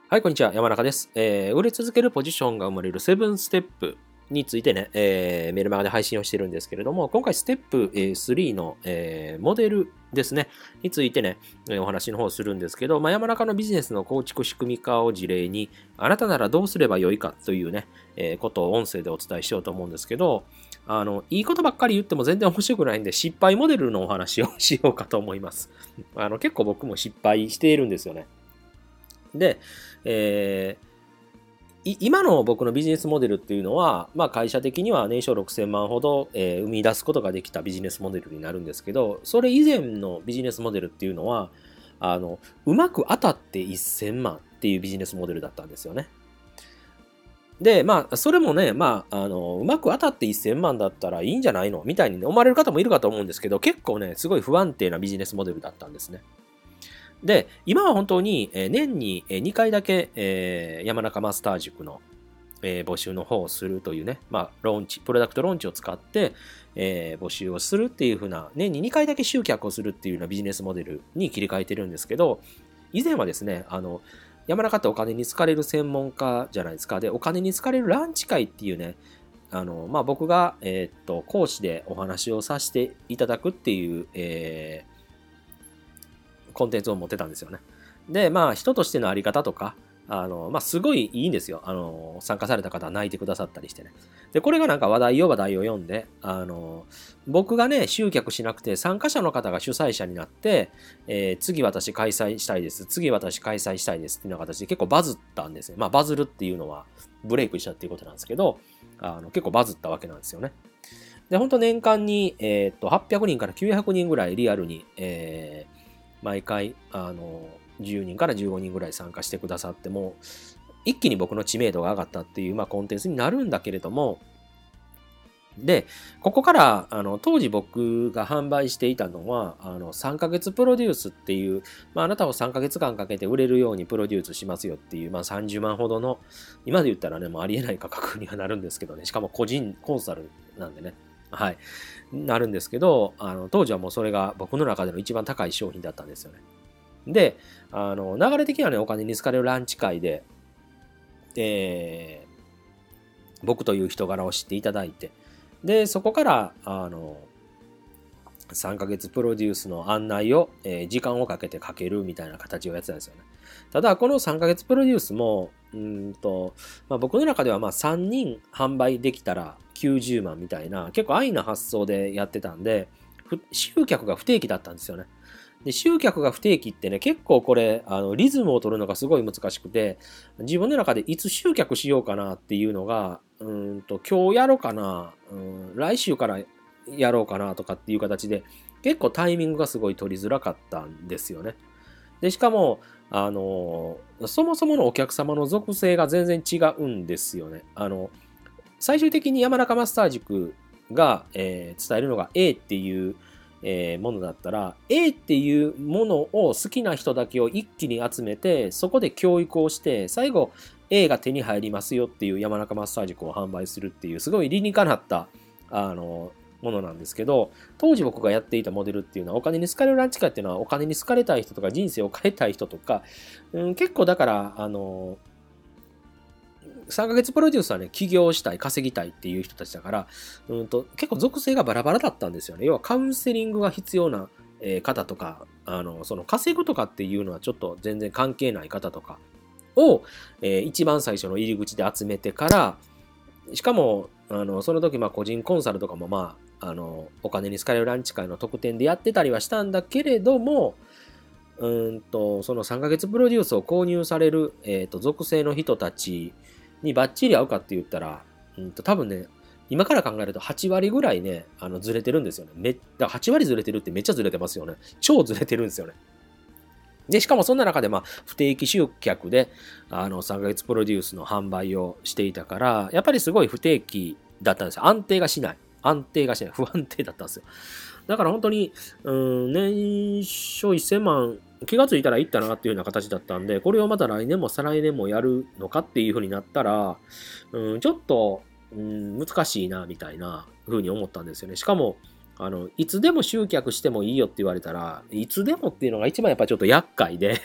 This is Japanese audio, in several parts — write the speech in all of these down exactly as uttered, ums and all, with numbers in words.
はい、こんにちは。山中です。えー売れ続けるポジションが生まれるセブンステップについてね、えーメルマガで配信をしてるんですけれども、今回ステップえースリーの、えーモデルですね、についてね、えーお話の方をするんですけど、まあ、山中のビジネスの構築仕組み化を事例に、あなたならどうすればよいかというね、えーことを音声でお伝えしようと思うんですけど、あの、いいことばっかり言っても全然面白くないんで、失敗モデルのお話をしようかと思います。あの、結構僕も失敗しているんですよね。で、えー今の僕のビジネスモデルっていうのは、まあ、会社的には年商ろくせんまんほど、えー生み出すことができたビジネスモデルになるんですけど、それ以前のビジネスモデルっていうのは、あのうまく当たってせんまんっていうビジネスモデルだったんですよね。で、まあ、それもね、まあ、あのうまく当たってせんまんだったらいいんじゃないのみたいに、ね、思われる方もいるかと思うんですけど、結構ね、すごい不安定なビジネスモデルだったんですね。で、今は本当に年ににかいだけ山中マスター塾の募集の方をするというね、まあ、ローンチ、プロダクトローンチを使って募集をするっていう風な、年ににかいだけ集客をするっていうようなビジネスモデルに切り替えてるんですけど、以前はですね、あの、山中ってお金に好かれる専門家じゃないですか。で、お金に好かれるランチ会っていうね、あの、まあ、僕が、えーっと、講師でお話をさせていただくっていう、えーコンテンツを持ってたんですよね。で、まあ、人としてのあり方とか、あの、まあ、すごいいいんですよ。あの、参加された方は泣いてくださったりしてね。で、これがなんか話題を話題を読んで、あの、僕がね、集客しなくて参加者の方が主催者になって、えー次私開催したいです。次私開催したいですっていうような形で結構バズったんですね。まあ、バズるっていうのはブレイクしたっていうことなんですけど、あの結構バズったわけなんですよね。で、本当年間に、えーっと、はっぴゃくにんからきゅうひゃくにんぐらいリアルに、えー毎回、あの、じゅうにんからじゅうごにんぐらい参加してくださっても、一気に僕の知名度が上がったっていう、まあ、コンテンツになるんだけれども、で、ここから、あの、当時僕が販売していたのは、あの、さんかげつプロデュースっていう、まあ、あなたをさんかげつかんかけて売れるようにプロデュースしますよっていう、まあ、さんじゅうまんほどの、今で言ったらね、もうありえない価格にはなるんですけどね、しかも個人コンサルなんでね、はい。なるんですけど、あの当時はもうそれが僕の中での一番高い商品だったんですよね。で、あの流れ的にはね、お金に好かれるランチ会で、えー僕という人柄を知っていただいて、で、そこから、あの、さんかげつプロデュースの案内を、えー時間をかけてかけるみたいな形をやってたんですよね。ただ、このさんかげつプロデュースも、うんと、まあ、僕の中ではまあさんにん販売できたらきゅうじゅうまんみたいな、結構安易な発想でやってたんで、集客が不定期だったんですよね。で、集客が不定期ってね、結構これ、あの、リズムを取るのがすごい難しくて、自分の中でいつ集客しようかなっていうのが、うんと、今日やろうかな、うん、来週からやろうかなとかっていう形で、結構タイミングがすごい取りづらかったんですよね。で、しかも、あの、そもそものお客様の属性が全然違うんですよね。あの、最終的に山中マスター塾が、えー伝えるのが A っていう、えーものだったら A っていうものを好きな人だけを一気に集めてそこで教育をして最後 A が手に入りますよっていう山中マッサージ塾を販売するっていうすごい理にかなったあのものなんですけど、当時僕がやっていたモデルっていうのはお金に好かれるランチ会っていうのはお金に好かれたい人とか人生を変えたい人とか、うん、結構だからあのさんかげつプロデュースはね、起業したい、稼ぎたいっていう人たちだから、うんと、結構属性がバラバラだったんですよね。要はカウンセリングが必要な方とか、あの、その稼ぐとかっていうのはちょっと全然関係ない方とかを、えー一番最初の入り口で集めてから、しかも、あの、その時、まあ、個人コンサルとかも、まあ、あの、お金に好かれるランチ会の特典でやってたりはしたんだけれども、うーんと、そのさんかげつプロデュースを購入される、えっと、属性の人たちにバッチリ合うかって言ったら、うんと、多分ね、今から考えるとはち割ぐらいね、あの、ずれてるんですよね。め、だからはち割ずれてるってめっちゃずれてますよね。超ずれてるんですよね。で、しかもそんな中で、まあ、不定期集客で、あの、さんかげつプロデュースの販売をしていたから、やっぱりすごい不定期だったんですよ。安定がしない。安定がしない。不安定だったんですよ。だから本当に、うん、年商せんまん、気がついたらいったなっていうような形だったんで、これをまた来年も再来年もやるのかっていう風になったら、うん、ちょっと、うん、難しいな、みたいな風に思ったんですよね。しかも、あの、いつでも集客してもいいよって言われたら、いつでもっていうのが一番やっぱちょっと厄介で、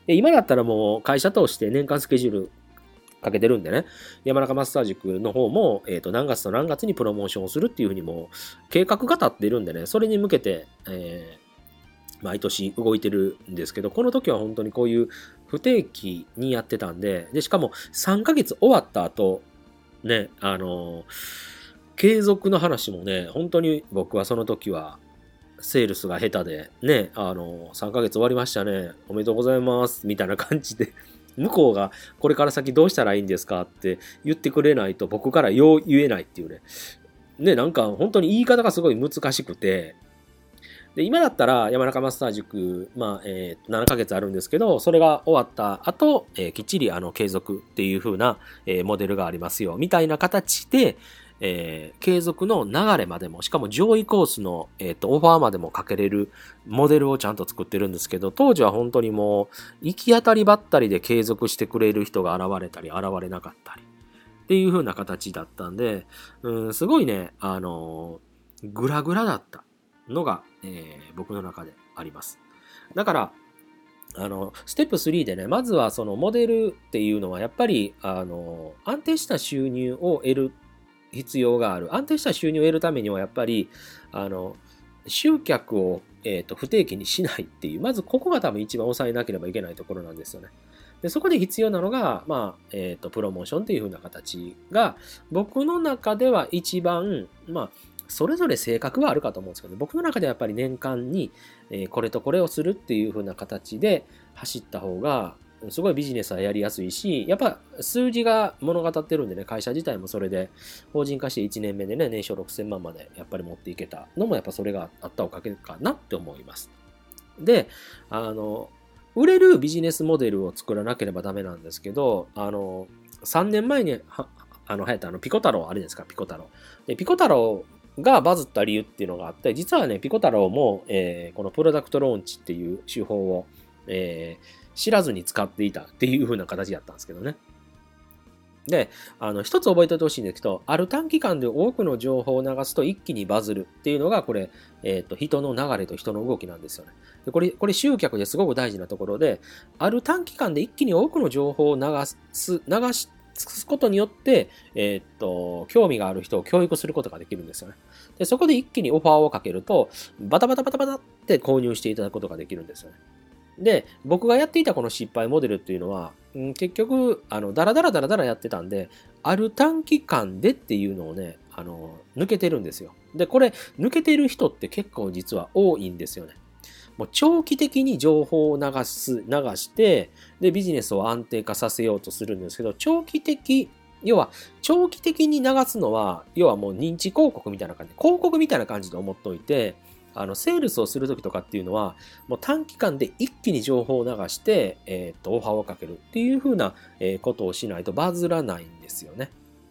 で、今だったらもう会社通して年間スケジュールかけてるんでね、山中マッサージ塾の方も、えっと、何月と何月にプロモーションをするっていうふうにもう計画が立ってるんでね、それに向けて、えー、毎年動いてるんですけど、この時は本当にこういう不定期にやってたんで、で、しかもさんかげつ終わった後、ね、あのー、継続の話もね、本当に僕はその時は、セールスが下手で、ね、あのー、さんかげつ終わりましたね、おめでとうございます、みたいな感じで、向こうがこれから先どうしたらいいんですかって言ってくれないと僕からよう言えないっていうね。ね、なんか本当に言い方がすごい難しくて、で、今だったら山中マッサージ塾、まあ、えー、ななかげつあるんですけど、それが終わった後、えー、きっちりあの継続っていう風な、えー、モデルがありますよ、みたいな形で、えー、継続の流れまでも、しかも上位コースの、えーと、オファーまでもかけれるモデルをちゃんと作ってるんですけど、当時は本当にもう、行き当たりばったりで継続してくれる人が現れたり、現れなかったり、っていう風な形だったんで、うん、すごいね、あのー、グラグラだったのが、えー、僕の中であります。だから、あの、ステップスリーでね、まずはそのモデルっていうのは、やっぱり、あの、安定した収入を得る必要がある。安定した収入を得るためにはやっぱり、あの、集客を、えーと、不定期にしないっていう、まずここが多分一番抑えなければいけないところなんですよね。でそこで必要なのが、まあ、えっと、プロモーションっていう風な形が、僕の中では一番、まあ、それぞれ性格はあるかと思うんですけど、僕の中ではやっぱり年間に、えーこれとこれをするっていう風な形で走った方が、すごいビジネスはやりやすいし、やっぱ数字が物語ってるんでね、会社自体もそれで法人化していちねんめでね、年商ろくせんまんまでやっぱり持っていけたのもやっぱそれがあったおかげかなって思います。で、あの、売れるビジネスモデルを作らなければダメなんですけど、あの、さんねんまえにはあの流行ったあのピコ太郎あれですか、ピコ太郎。で、ピコ太郎がバズった理由っていうのがあって、実はね、ピコ太郎も、えーこのプロダクトローンチっていう手法を、えー知らずに使っていたっていう風な形だったんですけどね。で、あの、一つ覚えておいてほしいんですけど、ある短期間で多くの情報を流すと一気にバズるっていうのが、これ、えっと、人の流れと人の動きなんですよね。で、これ、これ集客ですごく大事なところで、ある短期間で一気に多くの情報を流す、流すことによって、えっと、興味がある人を教育することができるんですよね。で、そこで一気にオファーをかけると、バタバタバタバタって購入していただくことができるんですよね。で、僕がやっていたこの失敗モデルっていうのは、うん、結局、あの、ダラダラダラダラやってたんで、ある短期間でっていうのをね、あの、抜けてるんですよ。で、これ、抜けてる人って結構実は多いんですよね。もう長期的に情報を流す、流して、で、ビジネスを安定化させようとするんですけど、長期的、要は、長期的に流すのは、要はもう認知広告みたいな感じ、広告みたいな感じで思っておいて、あの、セールスをするときとかっていうのは、もう短期間で一気に情報を流して、えっと、オファーをかけるっていう風なことをしないとバズらないんですよね。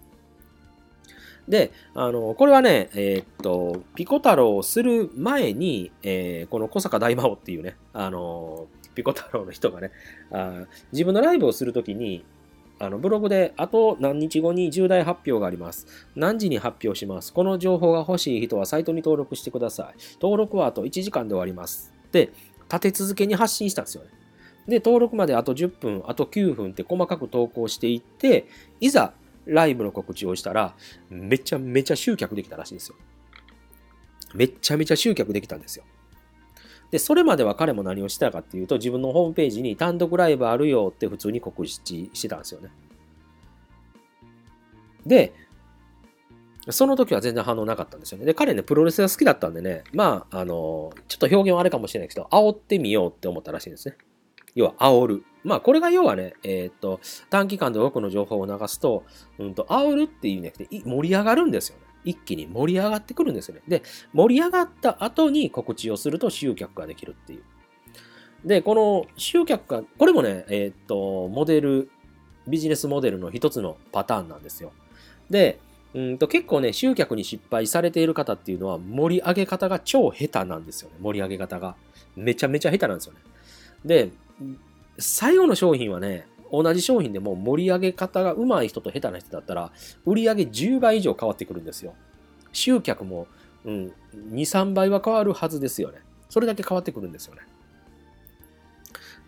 で、あの、これはね、えっと、ピコ太郎をする前に、えーこの小坂大魔王っていうね、あの、ピコ太郎の人がね、あ自分のライブをするときに、あのブログであと何日後に重大発表があります。何時に発表します。この情報が欲しい人はサイトに登録してください。登録はあといちじかんで終わります。で、立て続けに発信したんですよね。で、登録まであとじゅっぷん、あときゅうふんって細かく投稿していって、いざライブの告知をしたら、めちゃめちゃ集客できたらしいんですよ。めちゃめちゃ集客できたんですよ。で、それまでは彼も何をしてたかっていうと、自分のホームページに単独ライブあるよって普通に告知してたんですよね。で、その時は全然反応なかったんですよね。で、彼ね、プロレスが好きだったんでね、まあ、あの、ちょっと表現はあれかもしれないけど、煽ってみようって思ったらしいんですね。要は、煽る。まあ、これが要はね、えーっと、短期間で多くの情報を流すと、うんと、煽るっていうんじゃなくて、い盛り上がるんですよね。一気に盛り上がってくるんですよね。で、盛り上がった後に告知をすると集客ができるっていう。で、この集客が、これもね、えーっと、モデル、ビジネスモデルの一つのパターンなんですよ。で、うんと結構ね、集客に失敗されている方っていうのは盛り上げ方が超下手なんですよね。盛り上げ方が。めちゃめちゃ下手なんですよね。で、最後の商品はね、同じ商品でも盛り上げ方が上手い人と下手な人だったら、売り上げじゅうばい以上変わってくるんですよ。集客も、うん、に、さんばいは変わるはずですよね。それだけ変わってくるんですよね。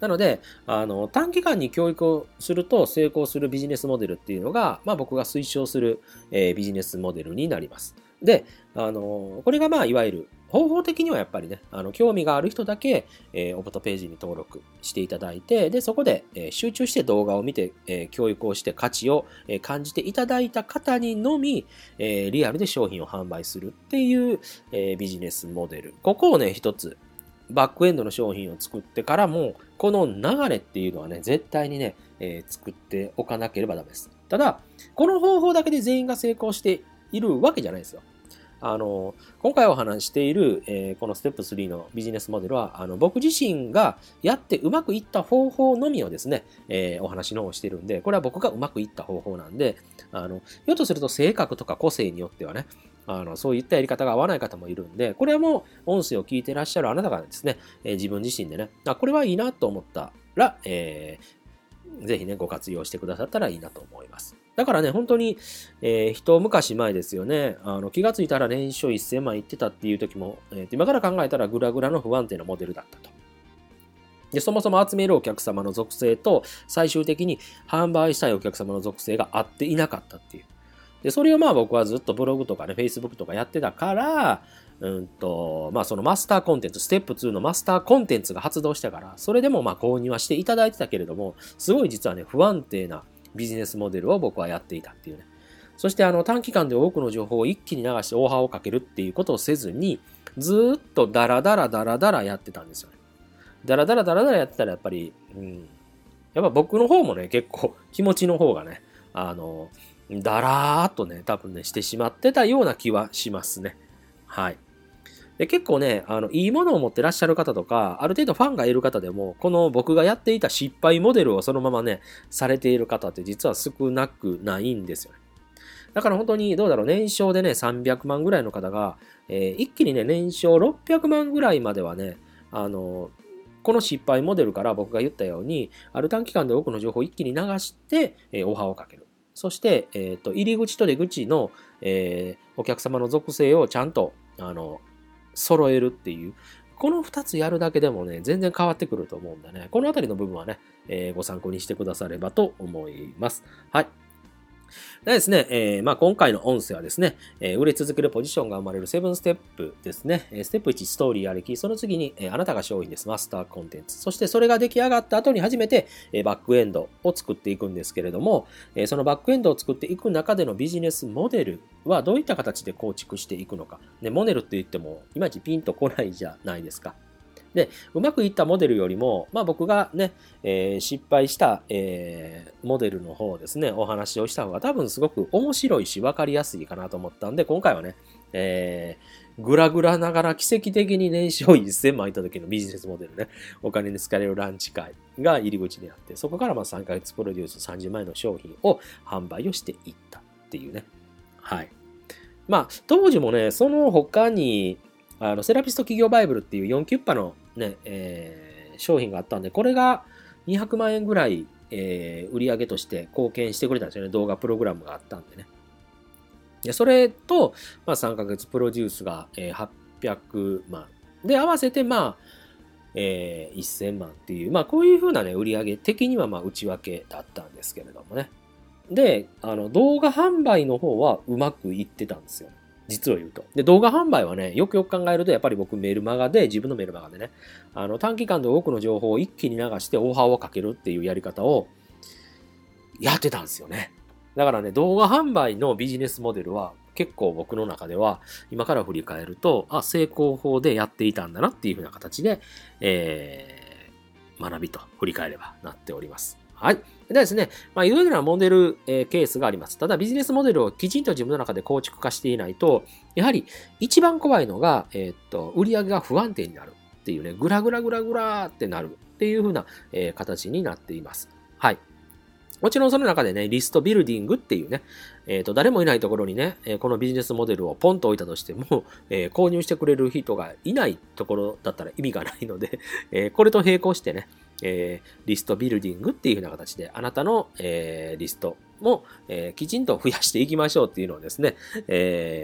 なので、あの、短期間に教育をすると成功するビジネスモデルっていうのが、まあ僕が推奨する、えービジネスモデルになります。で、あの、これがまあいわゆる方法的にはやっぱりね、あの、興味がある人だけ、えー、オプトページに登録していただいて、で、そこで、えー集中して動画を見て、えー教育をして価値を、えー感じていただいた方にのみ、えーリアルで商品を販売するっていう、えービジネスモデル。ここをね、一つ、バックエンドの商品を作ってからも、この流れっていうのはね、絶対にね、えー作っておかなければダメです。ただ、この方法だけで全員が成功しているわけじゃないですよ。あの、今回お話している、えーこのステップスリーのビジネスモデルは、あの、僕自身がやってうまくいった方法のみをですね、えーお話の方をしてるんで、これは僕がうまくいった方法なんで、あの、ひょっとすると性格とか個性によってはね、あの、そういったやり方が合わない方もいるんで、これはもう音声を聞いてらっしゃるあなたがですね、えー自分自身でね、あ、これはいいなと思ったら、えーぜひね、ご活用してくださったらいいなと思います。だからね、本当に、えー、一昔前ですよね、あの気がついたら年商せんまんいってたっていう時も、えー、今から考えたらグラグラの不安定なモデルだったと。で、そもそも集めるお客様の属性と、最終的に販売したいお客様の属性が合っていなかったっていう。で、それをまあ僕はずっとブログとかね、Facebook とかやってたから、うんと、まあそのマスターコンテンツ、ステップツーのマスターコンテンツが発動したから、それでもまあ購入はしていただいてたけれども、すごい実はね、不安定なビジネスモデルを僕はやっていたっていうね。そしてあの短期間で多くの情報を一気に流して大波をかけるっていうことをせずに、ずーっとダラダラダラダラやってたんですよね。ダラダラダラダラやってたらやっぱり、うん、やっぱ僕の方もね、結構気持ちの方がね、あの、だらーっとね、多分ね、してしまってたような気はしますね。はい。で結構ね、あの、いいものを持ってらっしゃる方とか、ある程度ファンがいる方でも、この僕がやっていた失敗モデルをそのままね、されている方って実は少なくないんですよね。だから本当にどうだろう、年商でね、さんびゃくまんぐらいの方が、えー一気にね、年商ろっぴゃくまんぐらいまではね、あの、この失敗モデルから僕が言ったように、ある短期間で多くの情報を一気に流して、えー、オファーをかける。そして、えっと、入り口と出口の、えーお客様の属性をちゃんと、あの、揃えるっていう。このふたつやるだけでもね、全然変わってくると思うんでね、このあたりの部分はね、えーご参考にしてくださればと思います。はい。でですね、えーまあ、今回の音声はですね、えー売れ続けるポジションが生まれるセブンステップですね。ステップいち、ストーリーありき。その次に、えーあなたが商品です。マスターコンテンツ。そしてそれが出来上がった後に初めて、えーバックエンドを作っていくんですけれども、えーそのバックエンドを作っていく中でのビジネスモデルはどういった形で構築していくのか。ね、モデルって言っても、いまいちピンとこないじゃないですか。で、うまくいったモデルよりも、まあ僕がね、えー失敗した、えーモデルの方をですね、お話をした方が多分すごく面白いし分かりやすいかなと思ったんで、今回はね、えー、ぐらぐらながら奇跡的に年商せんまんいった時のビジネスモデルね、お金に使えるランチ会が入り口にあって、そこからまあさんかげつプロデュースさんじゅうまんえんの商品を販売をしていったっていうね。はい。まあ、当時もね、その他に、あのセラピスト企業バイブルっていうよんキュッパのね、えー商品があったんで、これがにひゃくまんえんぐらい、えー売り上げとして貢献してくれたんですよね。動画プログラムがあったんでね。でそれと、まあ、さんかげつプロデュースが、えーはっぴゃくまん。で、合わせて、まあ、えーせんまんっていう、まあ、こういう風なね、売り上げ的には、まあ、内訳だったんですけれどもね。で、あの、動画販売の方はうまくいってたんですよ。実を言うと。で、動画販売はね、よくよく考えると、やっぱり僕メルマガで、自分のメルマガでね、あの、短期間で多くの情報を一気に流してオファーをかけるっていうやり方をやってたんですよね。だからね、動画販売のビジネスモデルは結構僕の中では、今から振り返ると、あ、成功法でやっていたんだなっていう風な形で、えー、学びと振り返ればなっております。はい。でですね、まあ、いろいろなモデル、えーケースがあります。ただ、ビジネスモデルをきちんと自分の中で構築化していないと、やはり一番怖いのが、えーっと、売り上げが不安定になるっていうね、ぐらぐらぐらぐらってなるっていう風な、えー形になっています。はい。もちろんその中でね、リストビルディングっていうね、えっと、誰もいないところにね、えーこのビジネスモデルをポンと置いたとしても、えー購入してくれる人がいないところだったら意味がないので、えーこれと並行してね、えーリストビルディングっていう風な形で、あなたの、えーリストも、えーきちんと増やしていきましょうっていうのをですね、えー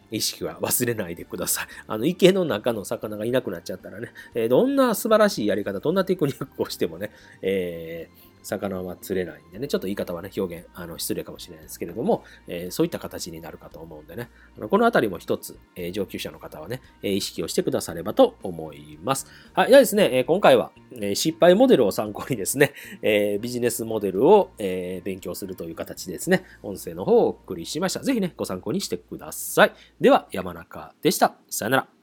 意識は忘れないでください。あの、池の中の魚がいなくなっちゃったらね、えー、どんな素晴らしいやり方、どんなテクニックをしてもね、えー魚は釣れないんでね、ちょっと言い方はね、表現、あの、失礼かもしれないですけれども、えー、そういった形になるかと思うんでね、あのこのあたりも一つ、えー、上級者の方はね、えー、意識をしてくださればと思います。はい。ではですね、えー、今回は、えー、失敗モデルを参考にですね、えー、ビジネスモデルを、えー、勉強するという形でですね、音声の方をお送りしました。ぜひね、ご参考にしてください。では、山中でした。さよなら。